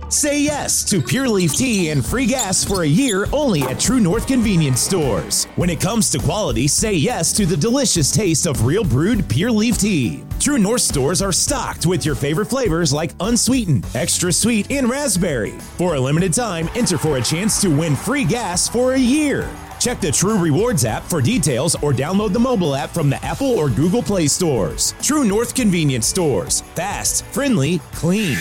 Say yes to Pure Leaf Tea and free gas for a year only at True North Convenience Stores. When it comes to quality, say yes to the delicious taste of real brewed Pure Leaf Tea. True North stores are stocked with your favorite flavors like unsweetened, extra sweet, and raspberry. For a limited time, enter for a chance to win free gas for a year. Check the True Rewards app for details or download the mobile app from the Apple or Google Play stores. True North Convenience Stores. Fast, friendly, clean.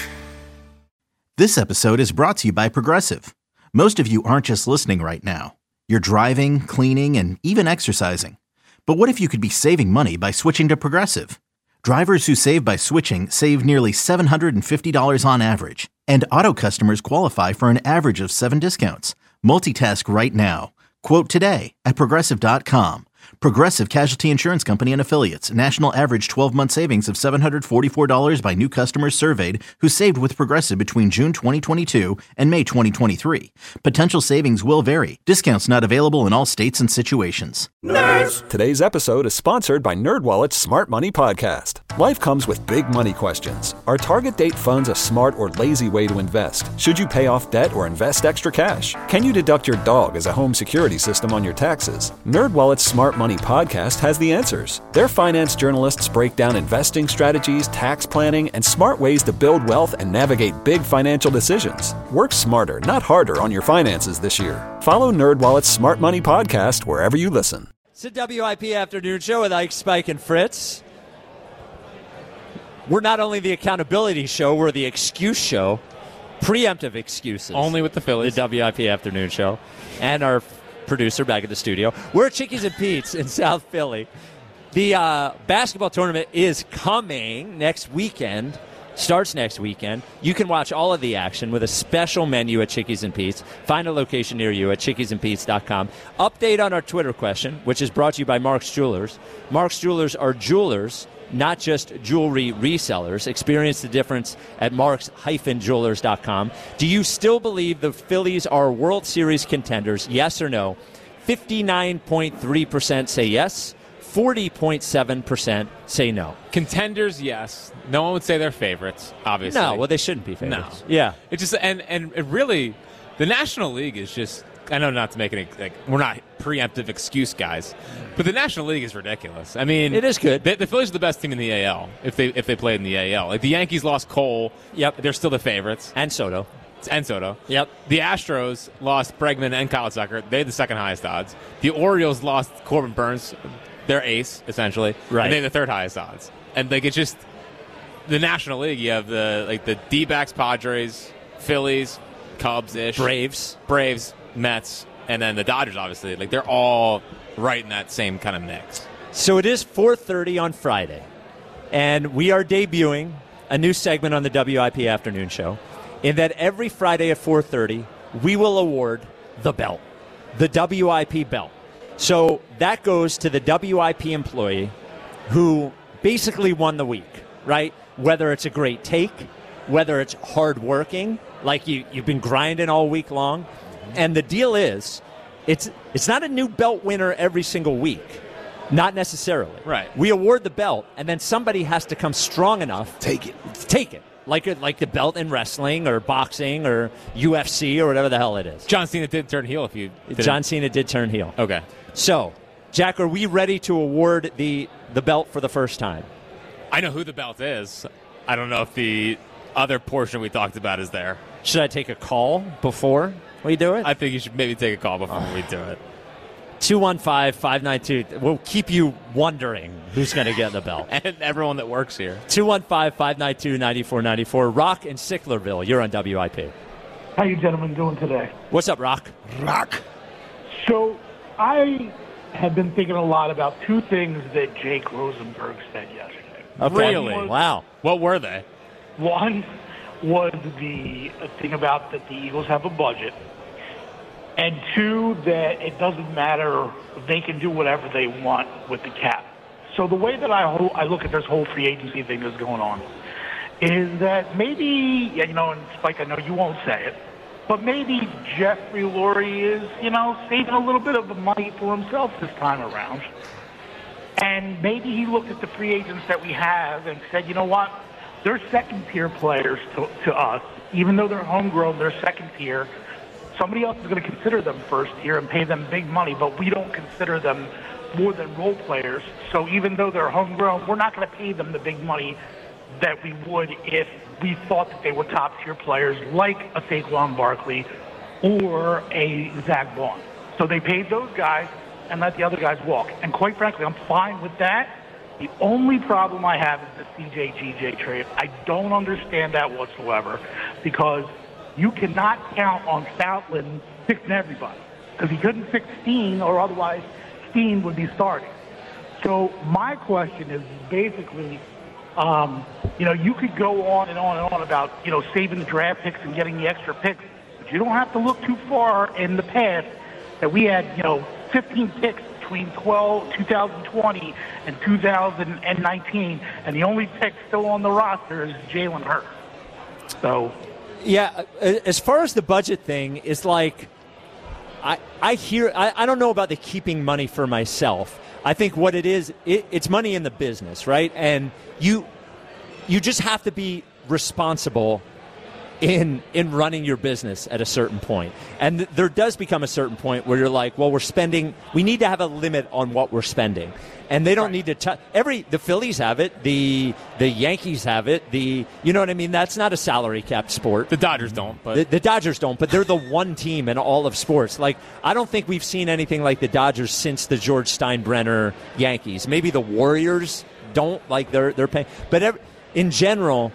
This episode is brought to you by Progressive. Most of you aren't just listening right now. You're driving, cleaning, and even exercising. But what if you could be saving money by switching to Progressive? Drivers who save by switching save nearly $750 on average. And auto customers qualify for an average of 7 discounts. Multitask right now. Quote today at Progressive.com. Progressive Casualty Insurance Company and Affiliates. National average 12-month savings of $744 by new customers surveyed who saved with Progressive between June 2022 and May 2023. Potential savings will vary. Discounts not available in all states and situations. Nerds! Today's episode is sponsored by NerdWallet's Smart Money Podcast. Life comes with big money questions. Are target date funds a smart or lazy way to invest? Should you pay off debt or invest extra cash? Can you deduct your dog as a home security system on your taxes? NerdWallet's Smart Money Podcast has the answers. Their finance journalists break down investing strategies, tax planning, and smart ways to build wealth and navigate big financial decisions. Work smarter, not harder on your finances this year. Follow NerdWallet's Smart Money Podcast wherever you listen. It's a WIP Afternoon Show with Ike, Spike, and Fritz. We're not only the accountability show, we're the excuse show. Preemptive excuses. Only with the Phillies. The WIP Afternoon Show. And our producer back at the studio. We're at Chickies and Pete's in South Philly. The basketball tournament is coming next weekend. Starts next weekend. You can watch all of the action with a special menu at Chickies and Pete's. Find a location near you at chickiesandpete's.com. Update on our Twitter question, which is brought to you by Mark's Jewelers. Mark's Jewelers are jewelers, not just jewelry resellers. Experience the difference at marks-jewelers.com. Do you still believe the Phillies are World Series contenders? Yes or no? 59.3% say yes. 40.7% say no. Contenders, yes. No one would say they're favorites, obviously. No, well, they shouldn't be favorites. No. Yeah. It's just, and it really, the National League is just, I know not to make it, like, we're not preemptive excuse guys, but the National League is ridiculous. I mean, it is good. The Phillies are the best team in the AL if they played in the AL. Like, the Yankees lost Cole. Yep. They're still the favorites. And Soto. Yep. The Astros lost Bregman and Kyle Tucker. They had the second highest odds. The Orioles lost Corbin Burns. Their ace, essentially. Right. And they have the third highest odds. And, like, it's just the National League. You have the D-backs, Padres, Phillies, Cubs-ish. Braves, Mets, and then the Dodgers, obviously. Like, they're all right in that same kind of mix. So it is 4:30 on Friday, and we are debuting a new segment on the WIP Afternoon Show in that every Friday at 4:30, we will award the belt, the WIP belt. So that goes to the WIP employee who basically won the week, right? Whether it's a great take, whether it's hardworking, like you've been grinding all week long. And the deal is, it's not a new belt winner every single week. Not necessarily. Right. We award the belt, and then somebody has to come strong enough. Take it. Like the belt in wrestling or boxing or UFC or whatever the hell it is. John Cena did turn heel John Cena did turn heel. Okay. So, Jack, are we ready to award the belt for the first time? I know who the belt is. I don't know if the other portion we talked about is there. Should I take a call before we do it? I think you should maybe take a call before we do it. 215-592. We'll keep you wondering who's going to get the belt. And everyone that works here. 215-592-9494. Rock in Sicklerville. You're on WIP. How you gentlemen doing today? What's up, Rock? So I have been thinking a lot about two things that Jake Rosenberg said yesterday. Okay. Really? Wow. What were they? One was the thing about that the Eagles have a budget. And two, that it doesn't matter, they can do whatever they want with the cap. So the way that I look at this whole free agency thing that's going on is that maybe, and Spike, I know you won't say it, but maybe Jeffrey Lurie is, saving a little bit of the money for himself this time around. And maybe he looked at the free agents that we have and said, you know what, they're second-tier players to us. Even though they're homegrown, they're second-tier. Somebody else is going to consider them first-tier and pay them big money, but we don't consider them more than role players. So even though they're homegrown, we're not going to pay them the big money that we would if we thought that they were top-tier players like a Saquon Barkley or a Zach Vaughn. So they paid those guys and let the other guys walk. And quite frankly, I'm fine with that. The only problem I have is the CJ-GJ trade. I don't understand that whatsoever because you cannot count on Stoutland fixing everybody because he couldn't fix Steen or otherwise Steen would be starting. So my question is basically, you could go on and on and on about, saving the draft picks and getting the extra picks, but you don't have to look too far in the past that we had, 15 picks between 2020 and 2019, and the only pick still on the roster is Jalen Hurts. So, yeah, as far as the budget thing, it's like I don't know about the keeping money for myself. I think what it is, it's money in the business, right? And you just have to be responsible in running your business at a certain point. And there does become a certain point where you're like, well, we need to have a limit on what we're spending. And they don't need to the Phillies have it, the Yankees have it, you know what I mean? That's not a salary cap sport. The Dodgers don't, but the Dodgers don't, but they're the one team in all of sports. Like, I don't think we've seen anything like the Dodgers since the George Steinbrenner Yankees. Maybe the Warriors don't, like they're paying. But in general,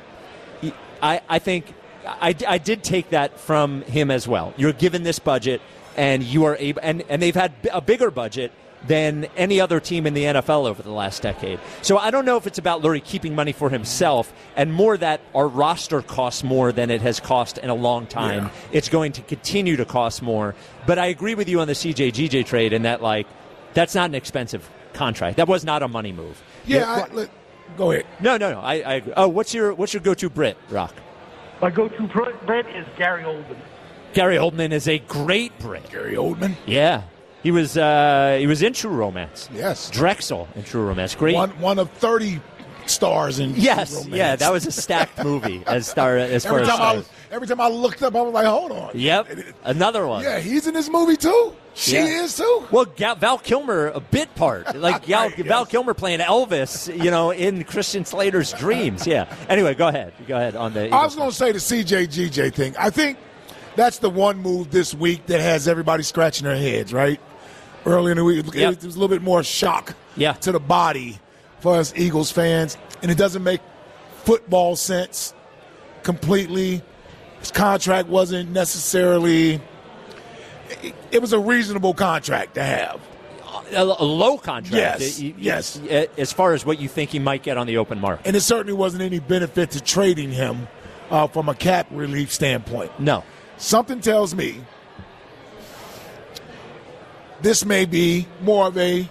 I think I did take that from him as well. You're given this budget, and you are able, and they've had a bigger budget than any other team in the NFL over the last decade. So I don't know if it's about Lurie keeping money for himself and more that our roster costs more than it has cost in a long time. Yeah. It's going to continue to cost more. But I agree with you on the CJ-GJ trade in that, like, that's not an expensive contract. That was not a money move. Yeah, go ahead. No. I agree. Oh, what's your go-to Brit, Rock? My go-to Brit is Gary Oldman. Gary Oldman is a great Brit. Gary Oldman? Yeah. He was in True Romance. Yes. Drexel in True Romance. Great. One of 30 stars in True Romance. Yeah, that was a stacked movie as far as stars. Every time I looked up, I was like, hold on. Yep. Another one. Yeah, he's in this movie too? She is too? Well, Val Kilmer, a bit part. Like Val Kilmer playing Elvis, in Christian Slater's dreams. Yeah. Anyway, go ahead. On the I was going to say the CJ-GJ thing. I think that's the one move this week that has everybody scratching their heads, right? Early in the week, it was a little bit more shock to the body for us Eagles fans, and it doesn't make football sense completely. His contract wasn't necessarily – it was a reasonable contract to have. A low contract. Yes. As far as what you think he might get on the open market. And it certainly wasn't any benefit to trading him from a cap relief standpoint. No. Something tells me this may be more of a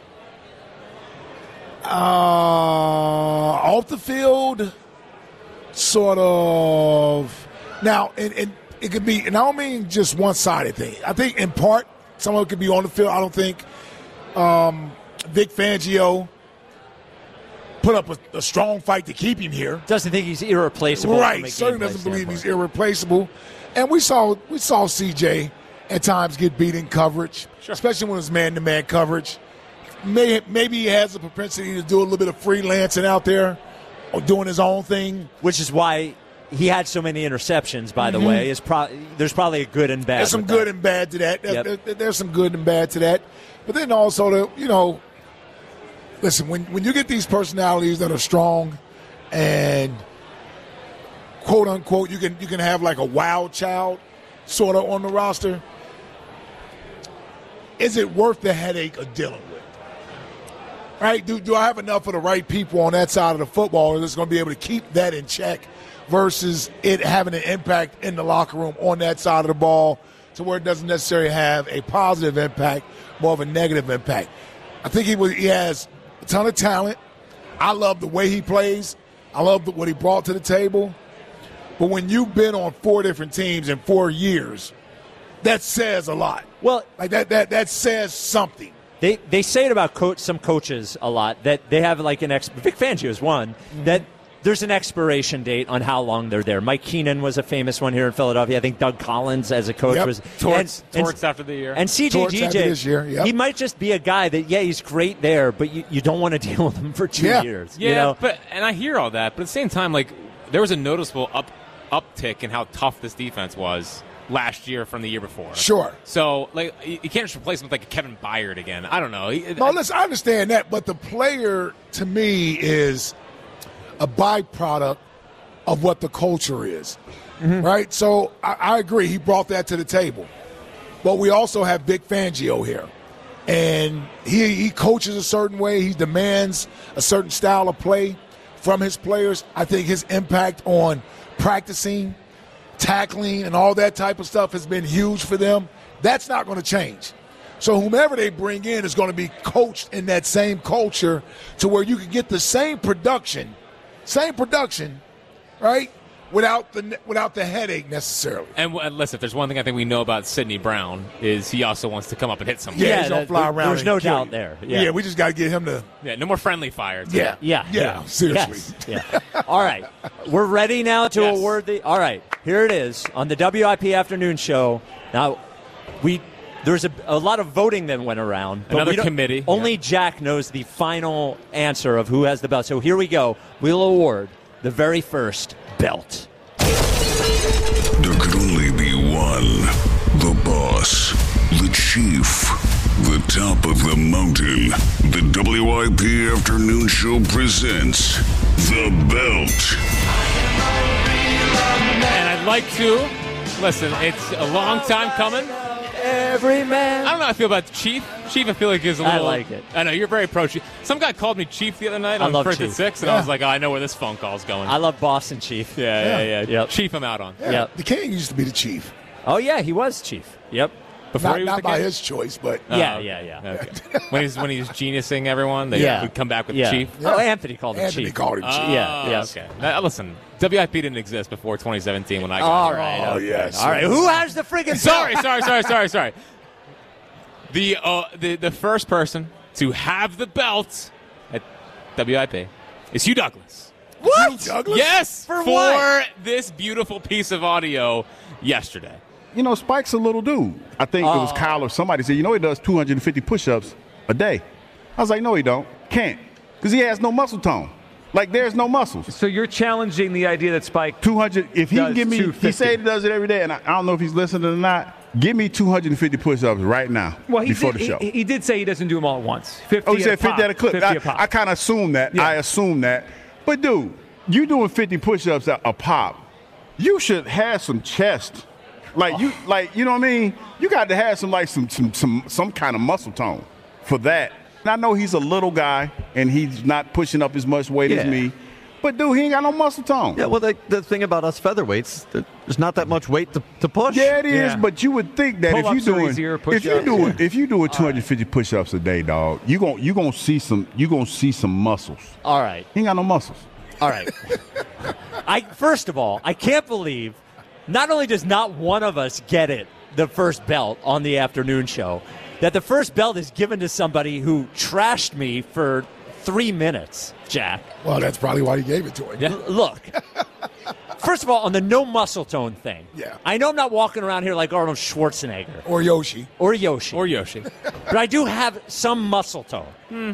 off the field sort of now, and it could be, and I don't mean just one-sided thing. I think in part some of it could be on the field. I don't think Vic Fangio put up a strong fight to keep him here. Doesn't think he's irreplaceable. Right, certainly doesn't believe he's irreplaceable. And we saw CJ at times get beat in coverage, especially when it's man-to-man coverage. Maybe he has a propensity to do a little bit of freelancing out there or doing his own thing. Which is why he had so many interceptions, by the way. There's probably a good and bad. There's some good and bad to that. Yep. There's some good and bad to that. But then also, listen, when you get these personalities that are strong and quote-unquote you can have like a wild child sort of on the roster, is it worth the headache of dealing with? Right? Do I have enough of the right people on that side of the football that's going to be able to keep that in check versus it having an impact in the locker room on that side of the ball to where it doesn't necessarily have a positive impact, more of a negative impact? I think he has a ton of talent. I love the way he plays. I love what he brought to the table. But when you've been on 4 different teams in 4 years, that says a lot. Well, like that says something. They say it about some coaches a lot, that they have like Vic Fangio is one, that there's an expiration date on how long they're there. Mike Keenan was a famous one here in Philadelphia. I think Doug Collins as a coach was. Torts after the year. And CJGJ, this year, he might just be a guy that, he's great there, but you don't want to deal with him for 2 years. Yeah, and I hear all that, but at the same time, like, there was a noticeable uptick in how tough this defense was last year from the year before. Sure. So, like, you can't just replace him with, like, a Kevin Byard again. I don't know. No, listen, I understand that, but the player, to me, is a byproduct of what the culture is, right? So I agree. He brought that to the table. But we also have Vic Fangio here. And he coaches a certain way. He demands a certain style of play from his players. I think his impact on practicing, tackling, and all that type of stuff has been huge for them. That's not going to change. So whomever they bring in is going to be coached in that same culture to where you can get the same production, right, without the headache necessarily. And listen, if there's one thing I think we know about Sidney Brown is he also wants to come up and hit somebody. Yeah, he's going to fly around. There's no doubt there. Yeah, we just got to get him to. Yeah, no more friendly fire. Yeah, seriously. Yes. Yeah. All right. We're ready now to award the. All right. Here it is on the WIP Afternoon Show. Now, there's a lot of voting that went around. But another committee. Only Jack knows the final answer of who has the belt. So here we go. We'll award the very first belt. There could only be one. The boss. The chief. The top of the mountain. The WIP Afternoon Show presents the belt. And I'd like to, listen, it's a long time coming. Every man. I don't know how I feel about the Chief. Chief, I feel like is a little. I like it. I know, you're very pro-Chief. Some guy called me Chief the other night on First at 6, and I was like, I know where this phone call's going. I love Boston Chief. Yeah. Yep. Chief I'm out on. Yeah. Yep. The King used to be the chief. Oh, yeah, he was Chief. Yep. Before he was Not the by king? his choice, but Yeah. Okay. when he's geniusing everyone, they would come back with the Chief. Oh, Anthony called him Anthony Chief. called him chief. Yeah. Okay. Now, listen, WIP didn't exist before 2017 when I got All here. right. Oh, okay. yes. All right. Who has the friggin' Sorry. The first person to have the belt at WIP is Hugh Douglas. What? Douglas? Yes, For what? this beautiful piece of audio yesterday. You know, Spike's a little dude. I think it was Kyle or somebody said, he does 250 push-ups a day. I was like, no, he don't. Can't. Because he has no muscle tone. Like, there's no muscles. So you're challenging the idea that Spike 200, if he can give me, 250. he said he does it every day, and I don't know if he's listening or not. Give me 250 push-ups right now before the show. He did say he doesn't do them all at once. 50 he said 50 at a clip. 50 a pop. I kind of assumed that. Yeah. I assumed that. But, dude, you doing 50 push-ups a pop. You should have some chest. You know what I mean? You got to have some kind of muscle tone for that. And I know he's a little guy, and he's not pushing up as much weight as me. But, dude, he ain't got no muscle tone. Yeah, well, the thing about us featherweights, there's not that much weight to push. Yeah, it is, but you would think that Pull-ups are easier, push-ups. if you doing 250 push-ups a day, dog, you gonna see some muscles. All right. He ain't got no muscles. All right. First of all, I can't believe not only does not one of us get it, the first belt on the afternoon show, that the first belt is given to somebody who trashed me for 3 minutes, Jack. Well, that's probably why he gave it to him. Yeah. Look, first of all, on the no muscle tone thing, I know I'm not walking around here like Arnold Schwarzenegger. Or Yoshi. But I do have some muscle tone.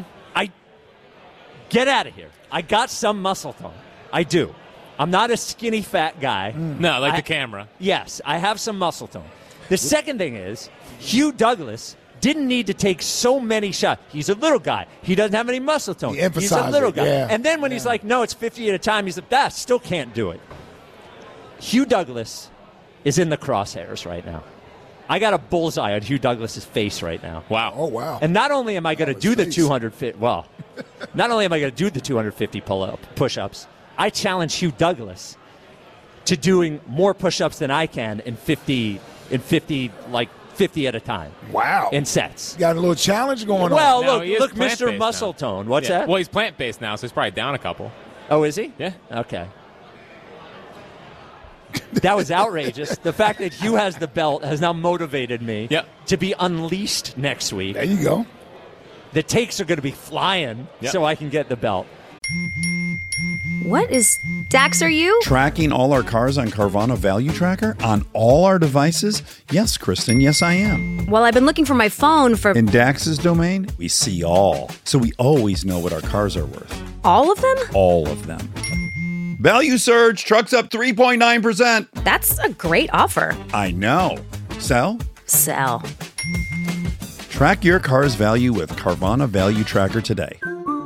Get out of here. I got some muscle tone. I do. I'm not a skinny, fat guy. No, the camera. Yes, I have some muscle tone. The second thing is, Hugh Douglas didn't need to take so many shots. He's a little guy. He doesn't have any muscle tone. He's a little guy. Yeah. And then when he's like, no, it's 50 at a time, he's like, that still can't do it. Hugh Douglas is in the crosshairs right now. I got a bullseye on Hugh Douglas's face right now. Wow. Oh, wow. And not only am I going to do the 250, not only am I going to do the 250 push-ups, I challenge Hugh Douglas to doing more push-ups than I can in 50 at a time. Wow. In sets. Got a little challenge going on. Well, No, he is look, plant-based Mr. Muscle Tone. What's that? Well, he's plant-based now, so he's probably down a couple. Oh, is he? Yeah. Okay. That was outrageous. The fact that Hugh has the belt has now motivated me to be unleashed next week. There you go. The takes are going to be flying so I can get the belt. What is... Dax, are you? Tracking all our cars on Carvana Value Tracker on all our devices? Yes, Kristen, yes I am. Well, I've been looking for my phone for... In Dax's domain, we see all. So we always know what our cars are worth. All of them? All of them. Value surge, trucks up 3.9%. That's a great offer. I know. Sell? Sell. Track your car's value with Carvana Value Tracker today.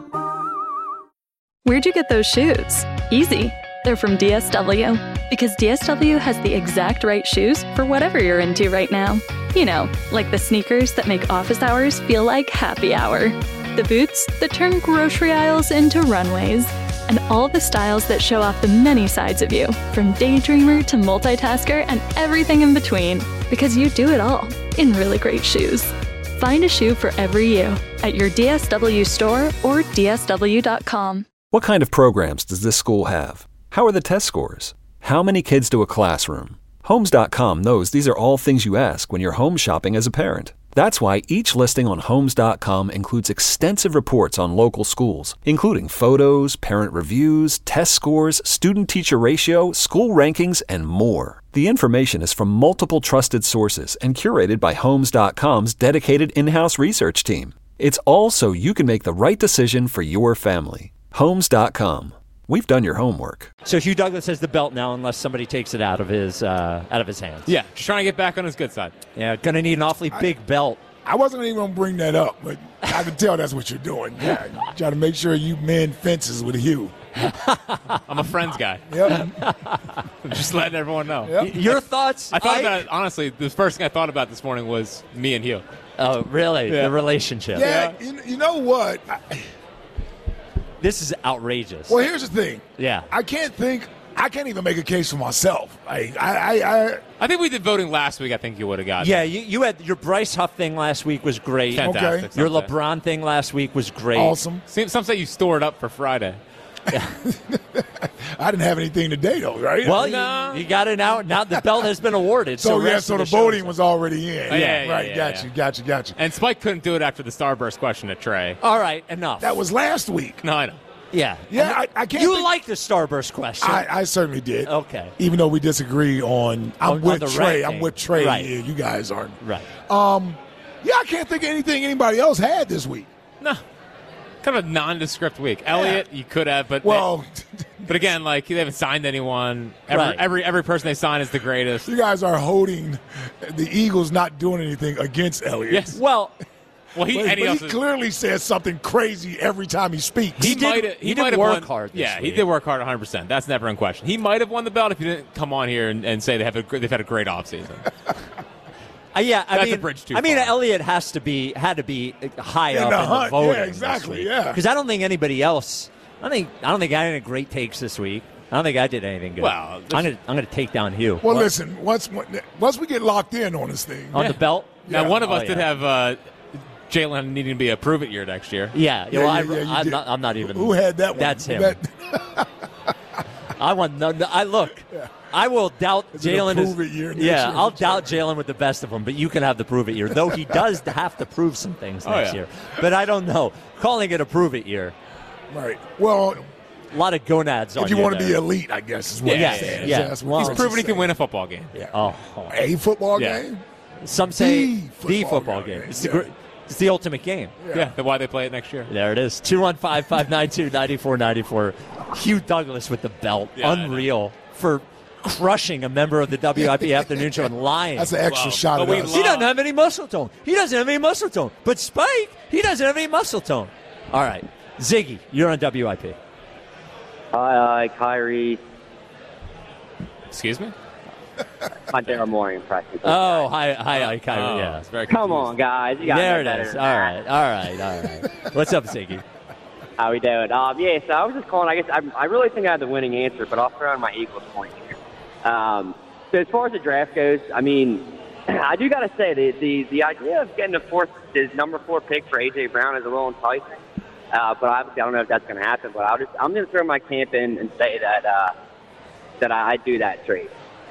Where'd you get those shoes? Easy. They're from DSW. Because DSW has the exact right shoes for whatever you're into right now. You know, like the sneakers that make office hours feel like happy hour. The boots that turn grocery aisles into runways. And all the styles that show off the many sides of you, from daydreamer to multitasker and everything in between. Because you do it all in really great shoes. Find a shoe for every you at your DSW store or DSW.com. What kind of programs does this school have? How are the test scores? How many kids do a classroom? Homes.com knows these are all things you ask when you're home shopping as a parent. That's why each listing on Homes.com includes extensive reports on local schools, including photos, parent reviews, test scores, student-teacher ratio, school rankings, and more. The information is from multiple trusted sources and curated by Homes.com's dedicated in-house research team. It's all so you can make the right decision for your family. Homes.com. We've done your homework. So Hugh Douglas has the belt now, unless somebody takes it out of his hands. Yeah, just trying to get back on his good side. Yeah, going to need an awfully big belt. I wasn't even going to bring that up, but I can tell that's what you're doing. Yeah, trying to make sure you mend fences with Hugh. I'm a friends guy. Yep. Just letting everyone know. Yep. Your thoughts? I thought about it, honestly, the first thing I thought about this morning was me and Hugh. Oh, really? Yeah. The relationship. Yeah, you know what? This is outrageous. Well, here's the thing. Yeah. I can't even make a case for myself. I think we did voting last week. I think you would have gotten. Yeah, you had your Bryce Huff thing last week was great. Fantastic. Okay. Your LeBron thing last week was great. Awesome. Some say you stored up for Friday. I didn't have anything today, though, right? Well, you got it out. Now the belt has been awarded. So the voting was already in. Yeah, Got you. And Spike couldn't do it after the Starburst question at Trey. All right, enough. That was last week. No, I know. Yeah. Yeah, I can't. You like the Starburst question. I certainly did. Okay. Even though we disagree on I'm with Trey. ranking. I'm with Trey. Right. Yeah, you guys aren't. Right. Yeah, I can't think of anything anybody else had this week. No. Kind of a nondescript week. Elliott, you could have, but but again, like they haven't signed anyone. Every person they sign is the greatest. You guys are holding the Eagles not doing anything against Elliott. Yes. Well, he clearly says something crazy every time he speaks. He did work hard. He did work hard 100%. That's never in question. He might have won the belt if he didn't come on here and say they've had a great offseason. That's a bridge too far. Elliott had to be high up in the voting. Yeah, exactly. Yeah, because I don't think anybody else. I don't think I had any great takes this week. I don't think I did anything good. Well, I'm gonna take down Hugh. Well, listen. Once we get locked in on this thing, on the belt. Now, one of us did have Jalen needing to be a prove it year next year. Yeah. I'm not even. Who had that one? That's him. I want no. I look. Yeah. I will doubt Jalen. I'll doubt Jalen with the best of them, but you can have the prove it year. Though he does have to prove some things next year. But I don't know. Calling it a prove it year. Right. Well, a lot of gonads on you. If you want to be elite, I guess is what you're saying. Yeah. He's proven he can win a football game. Yeah. A football game? Some say the football game. It's the ultimate game. Yeah. That's why they play it next year. There it is. 215-592-9494. Hugh Douglas with the belt. Yeah, unreal for crushing a member of the WIP Afternoon Show and lying. That's an extra shot at us. He doesn't have any muscle tone. But Spike, he doesn't have any muscle tone. All right. Ziggy, you're on WIP. Hi, Kyrie. Excuse me? My Daryl Morey impression. Oh, hi, Kyrie. Yeah. It's very Come on, guys. You got there it better is. than All that. right. What's up, Ziggy? How we doing? So I was just calling. I guess I really think I have the winning answer, but I'll throw in my Eagles point here. So as far as the draft goes, I mean, I do got to say the idea of getting the number 4 pick for A.J. Brown is a little enticing. But obviously I don't know if that's going to happen. But I'm going to throw my camp in and say that I do that trade.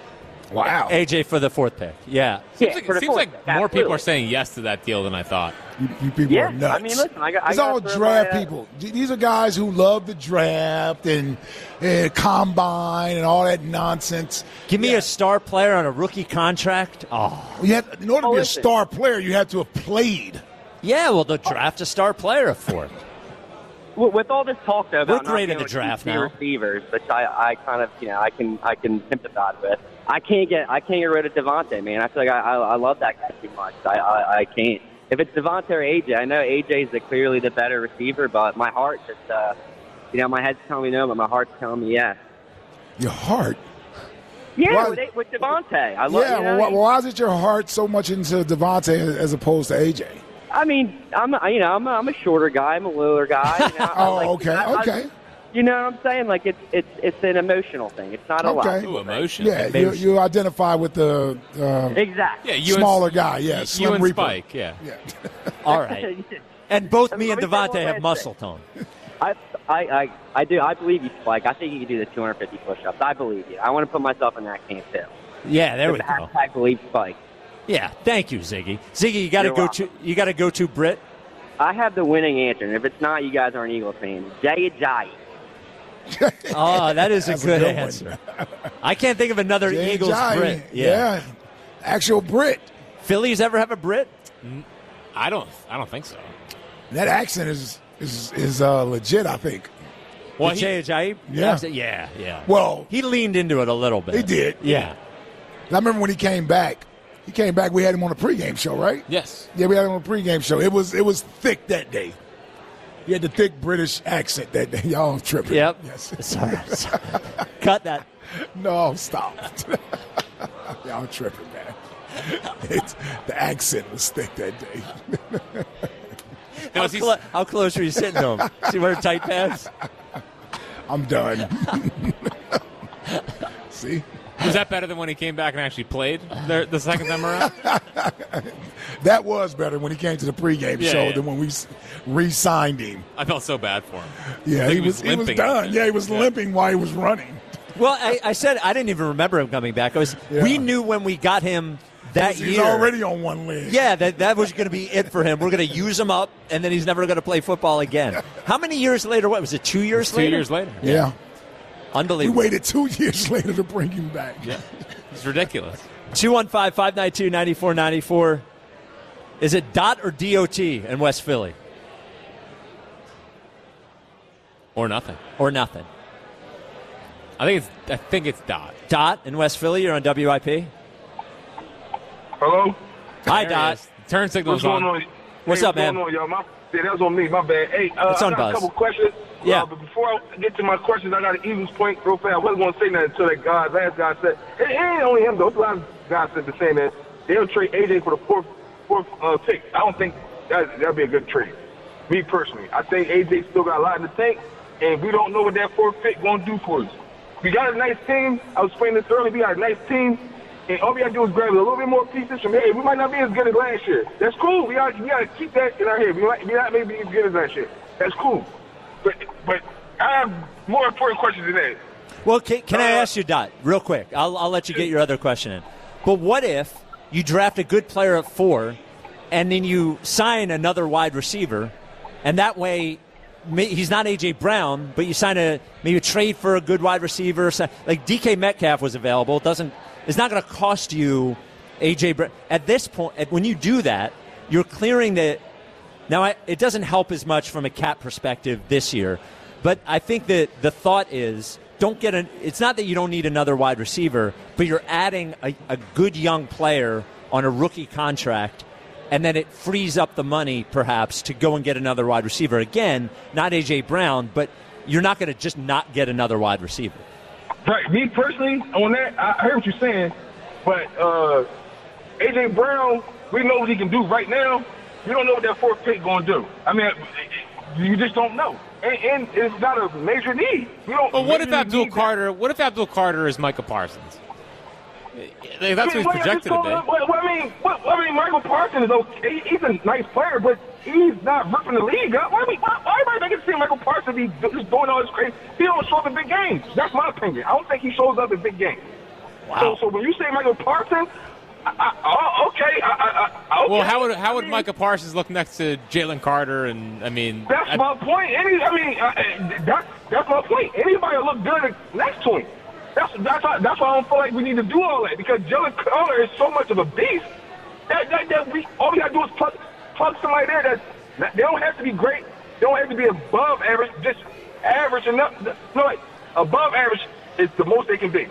Wow. AJ for the 4th pick. Yeah. Seems like more people are saying yes to that deal than I thought. You people are nuts. I mean, listen, it's all draft people. These are guys who love the draft and combine and all that nonsense. Give me a star player on a rookie contract. In order to be a star player, you have to have played. Yeah, well, they'll draft a star player for it. Well, with all this talk though, about we're great in the draft now. Receivers, which I kind of I can sympathize with. I can't get rid of Devontae, man. I feel like I love that guy too much. I can't. If it's Devontae or AJ, I know AJ is clearly the better receiver, but my heart just my head's telling me no, but my heart's telling me yes. Your heart? Yeah, with Devontae. I love. Why is it your heart so much into Devontae as opposed to AJ? I mean, I'm a shorter guy. I'm a littler guy. Okay. You know what I'm saying? Like it's an emotional thing. It's not a lot. Ooh, emotion. Yeah, you identify with the exactly smaller guy. Yeah, Slim you and Reaper. Spike. Yeah. All right. And both me and Devontae have muscle tone. I do. I believe you, Spike. I think you can do the 250 push-ups. I believe you. I want to put myself in that camp too. Yeah, there we go. Hashtag believe Spike. Yeah, thank you, Ziggy. Ziggy, you got to go to Brit. I have the winning answer, and if it's not, you guys aren't Eagles fans. Jay Ajayi. Oh, that is a good answer. I can't think of another Jay Eagles Ajayi. Brit. Yeah, actual Brit. Phillies ever have a Brit? I don't think so. That accent is legit, I think. Well, Jay Ajayi? Yeah. Well, he leaned into it a little bit. He did. Yeah. I remember when he came back. We had him on a pregame show, right? Yes. Yeah, we had him on a pregame show. It was thick that day. He had the thick British accent that day. Y'all tripping. Yep. Yes. Sorry. Cut that. No, stop. Y'all tripping, man. The accent was thick that day. How close were you sitting to him? Is he wearing tight pants? I'm done. See? Was that better than when he came back and actually played the second time around? That was better when he came to the pregame show than when we re-signed him. I felt so bad for him. Yeah, he was done. Yeah, he was limping while he was running. Well, I said I didn't even remember him coming back. We knew when we got him that year. He's already on one leg. Yeah, that was going to be it for him. We're going to use him up, and then he's never going to play football again. How many years later? What was it? 2 years later? 2 years later. Yeah. Unbelievable. We waited 2 years later to bring him back. Yeah. It's ridiculous. 215-592-9494. Is it DOT or DOT in West Philly? Or nothing. Or nothing. I think it's DOT. DOT in West Philly. You're on WIP. Hello? Hi, DOT. Turn signal's on. What's up, man? What's going on, y'all? That was on me. My bad. Hey, I got a couple questions. Yeah. But before I get to my questions, I got an Eagles point real fast. I wasn't going to say nothing until that last guy said, it ain't only him, though. A lot of guys said the same, that they'll trade AJ for the fourth pick. I don't think that'd be a good trade. Me personally. I think AJ still got a lot in the tank, and we don't know what that fourth pick going to do for us. We got a nice team. I was explaining this earlier. We got a nice team. And all we got to do is grab a little bit more pieces from here. We might not be as good as last year. That's cool. We got to keep that in our head. We not maybe as good as last year. That's cool. But I have more important questions than that. Well, can I ask you, Dot, real quick? I'll let you get your other question in. But what if you draft a good player at 4, and then you sign another wide receiver, and that way he's not A.J. Brown, but you sign maybe a trade for a good wide receiver. Like DK Metcalf was available. It's not going to cost you A.J. Brown. At this point, when you do that, you're clearing the – now, it doesn't help as much from a cap perspective this year, but I think that the thought is it's not that you don't need another wide receiver, but you're adding a good young player on a rookie contract, and then it frees up the money perhaps to go and get another wide receiver. Again, not A.J. Brown, but you're not going to just not get another wide receiver. Right. Me personally, on that, I heard what you're saying, but A.J. Brown, we know what he can do right now. We don't know what that fourth pick going to do. I mean, you just don't know. And it's not a major need. But what if Abdul Carter is Micah Parsons? That's what he's projected to be. I mean, Michael Parsons is okay. He's a nice player, but he's not ripping the league up. Why everybody make it seem Michael Parsons be just doing all this crazy? He don't show up in big games. That's my opinion. I don't think he shows up in big games. Wow. So when you say Michael Parsons, okay. Well, how would Micah Parsons look next to Jalen Carter? And I mean, that's my point. That's my point. Anybody will look good next to him. That's why I don't feel like we need to do all that, because Jalen Carter is so much of a beast that all we gotta do is plug somebody there that they don't have to be great. They don't have to be above average, just average enough. No, like above average is the most they can be.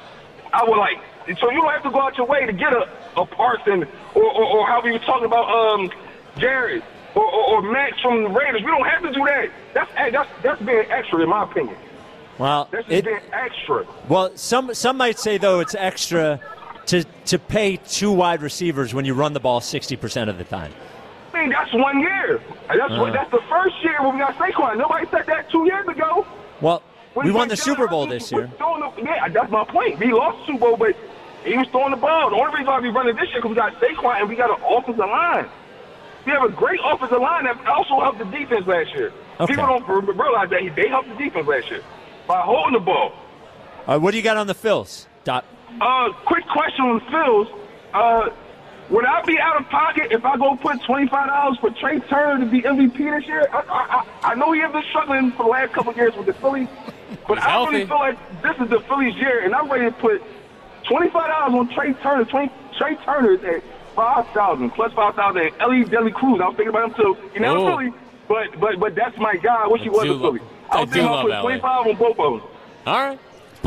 I would like. So you don't have to go out your way to get a Parson or however you're talking about Jared or Max from the Raiders. We don't have to do that. That's being extra, in my opinion. Well, that's just being extra. Well, some might say though it's extra to pay 2 wide receivers when you run the ball 60% of the time. I mean, that's 1 year. That's the first year when we got Saquon. Nobody said that 2 years ago. Well, we won the Super Bowl this year. Yeah, that's my point. We lost the Super Bowl, but he was throwing the ball. The only reason why we running this year because we got Saquon and we got an offensive line. We have a great offensive line that also helped the defense last year. Okay. People don't realize that they helped the defense last year by holding the ball. What do you got on the Phils, Dot? Quick question on the Phils. Would I be out of pocket if I go put $25 for Trey Turner to be MVP this year? I know he has been struggling for the last couple of years with the Phillies, but I really feel like this is the Phillies' year, and I'm ready to put $25 on Trey Turner. Trey Turner is at 5,000 plus 5,000. And Ellie Deli Cruz, I was thinking about him too. He's not a Philly, but that's my guy. I wish he was a Philly. I was thinking about putting 25 on both of them. All right.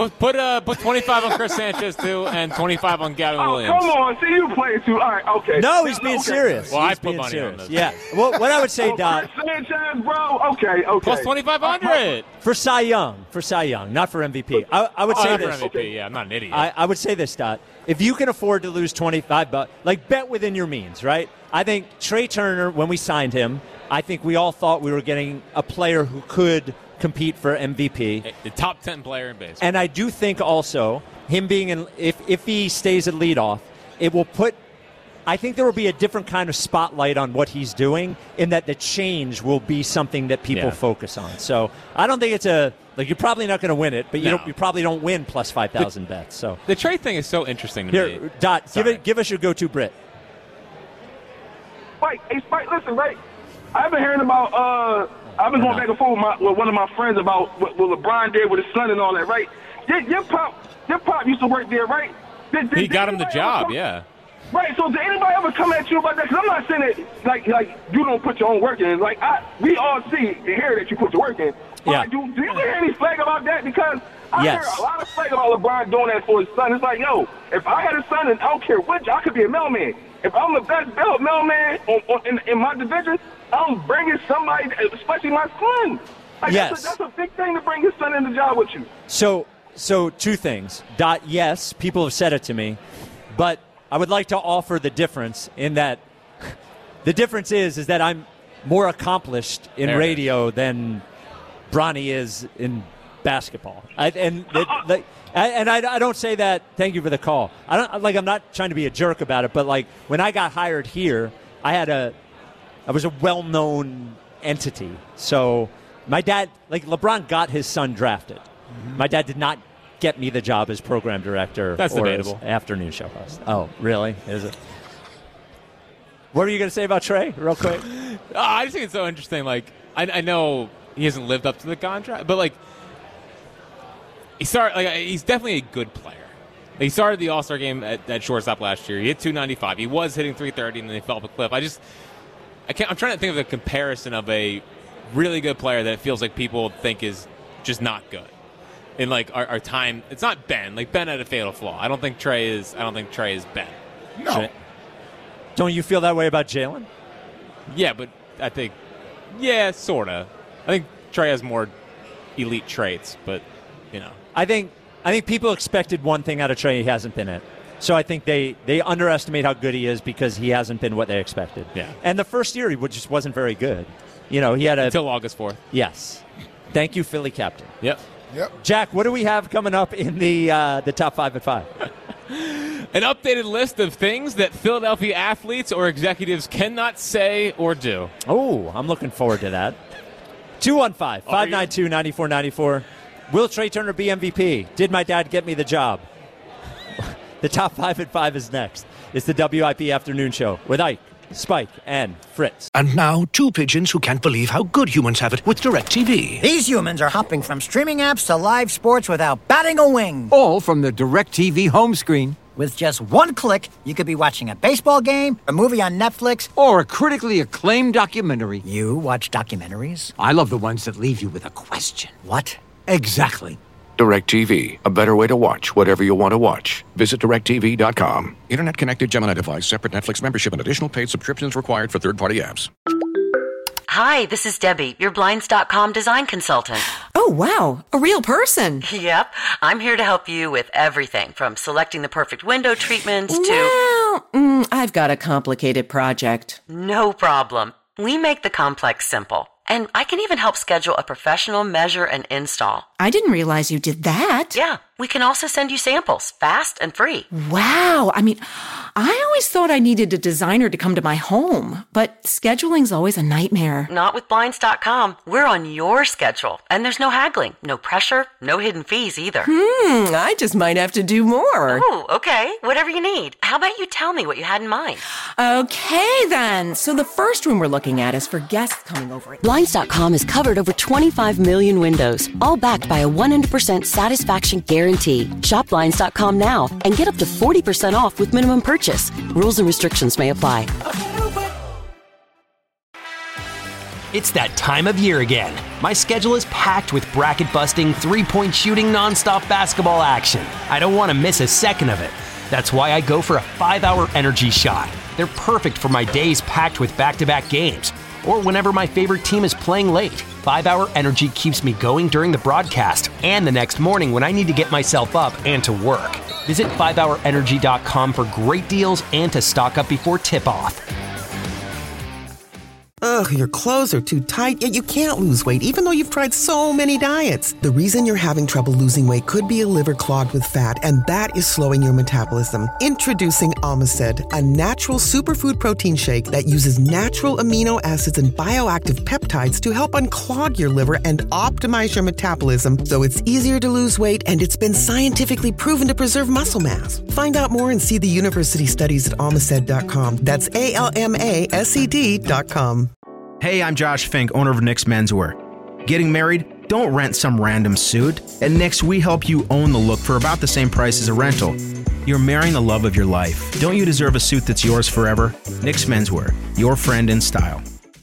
Put 25 on Chris Sanchez, too, and 25 on Gavin Williams. Come on. See, you playing, too. All right, okay. No, he's being serious. Well, he's I put money on this. Yeah. Well, what I would say, Dot. Chris Sanchez, bro. Okay. Plus 2,500. For Cy Young, not for MVP. I would say this. For MVP, yeah, I'm not an idiot. I would say this, Dot. If you can afford to lose $25, like bet within your means, right? I think Trey Turner, when we signed him, I think we all thought we were getting a player who could compete for MVP. The top 10 player in baseball. And I do think also him being if he stays at leadoff, it will put I think there will be a different kind of spotlight on what he's doing in that the change will be something that people focus on. So I don't think it's you're probably not going to win it, but you probably don't win plus 5,000 bets. So the trade thing is so interesting to me. Dot, give us your go-to Brit. Spike, listen, right? I've been hearing about I've been going back and forth with one of my friends about what LeBron did with his son and all that, right? Your pop used to work there, right? He got him the job, yeah. Right, so did anybody ever come at you about that? Because I'm not saying that, like you don't put your own work in. Like, we all see and hear that you put your work in. But yeah. Do you hear any flag about that? Because I hear a lot of flag about LeBron doing that for his son. It's like, yo, if I had a son and I don't care which, I could be a mailman. If I'm the best mailman in my division, I'm bringing somebody, especially my son. Like, that's a big thing to bring his son in the job with you. So 2 things. Dot, yes, people have said it to me, but I would like to offer the difference in that the difference is that I'm more accomplished in radio than Bronny is in basketball. I don't say that. Thank you for the call. I'm not trying to be a jerk about it, but when I got hired here, I was a well-known entity. So my dad, LeBron got his son drafted. Mm-hmm. My dad did not get me the job as program director That's or debatable. as afternoon show host. Oh, really? Is it? What are you going to say about Trey, real quick? I just think it's so interesting. I know he hasn't lived up to the contract, but he's definitely a good player. He started the All-Star game at shortstop last year. He hit 295. He was hitting 330, and then he fell off a cliff. I'm trying to think of the comparison of a really good player that it feels like people think is just not good. In our time, it's not Ben. Ben had a fatal flaw. I don't think Trey is Ben. No. Don't you feel that way about Jalen? Yeah, but I think, sorta. I think Trey has more elite traits, but I think people expected one thing out of Trey he hasn't been it. So I think they underestimate how good he is because he hasn't been what they expected. Yeah. And the first year he just wasn't very good. He had until August 4th. Yes. Thank you, Philly captain. Yep. Jack, what do we have coming up in the top 5 at 5? An updated list of things that Philadelphia athletes or executives cannot say or do. Oh, I'm looking forward to that. 215-592-9494. Will Trey Turner be MVP? Did my dad get me the job? The top 5 at 5 is next. It's the WIP Afternoon Show with Ike, Spike, and Fritz. And now, two pigeons who can't believe how good humans have it with DirecTV. These humans are hopping from streaming apps to live sports without batting a wing. All from the DirecTV home screen. With just one click, you could be watching a baseball game, a movie on Netflix, or a critically acclaimed documentary. You watch documentaries? I love the ones that leave you with a question. What? Exactly. DirecTV, a better way to watch whatever you want to watch. Visit DirecTV.com. Internet-connected Gemini device, separate Netflix membership, and additional paid subscriptions required for third-party apps. Hi, this is Debbie, your Blinds.com design consultant. Oh, wow. A real person. Yep. I'm here to help you with everything from selecting the perfect window treatments to... Well, I've got a complicated project. No problem. We make the complex simple. And I can even help schedule a professional measure and install. I didn't realize you did that. Yeah. We can also send you samples, fast and free. Wow. I mean, I always thought I needed a designer to come to my home, but scheduling's always a nightmare. Not with Blinds.com. We're on your schedule, and there's no haggling, no pressure, no hidden fees either. I just might have to do more. Oh, okay. Whatever you need. How about you tell me what you had in mind? Okay, then. So the first room we're looking at is for guests coming over. Blinds.com has covered over 25 million windows, all backed by a 100% satisfaction guarantee. Shop Blinds.com now and get up to 40% off with minimum purchase. Rules and restrictions may apply. It's that time of year again. My schedule is packed with bracket-busting, three-point shooting, nonstop basketball action. I don't want to miss a second of it. That's why I go for a 5-hour energy shot. They're perfect for my days packed with back-to-back games, or whenever my favorite team is playing late. 5-hour energy keeps me going during the broadcast and the next morning when I need to get myself up and to work. Visit 5hourenergy.com for great deals and to stock up before tip-off. Ugh, your clothes are too tight, yet you can't lose weight even though you've tried so many diets. The reason you're having trouble losing weight could be a liver clogged with fat, and that is slowing your metabolism. Introducing Omicid, a natural superfood protein shake that uses natural amino acids and bioactive peptides to help unclog your liver and optimize your metabolism so it's easier to lose weight, and it's been scientifically proven to preserve muscle mass. Find out more and see the university studies at Omicid.com. That's ALMASED.com. Hey, I'm Josh Fink, owner of Nick's Menswear. Getting married? Don't rent some random suit. At Nick's, we help you own the look for about the same price as a rental. You're marrying the love of your life. Don't you deserve a suit that's yours forever? Nick's Menswear, your friend in style.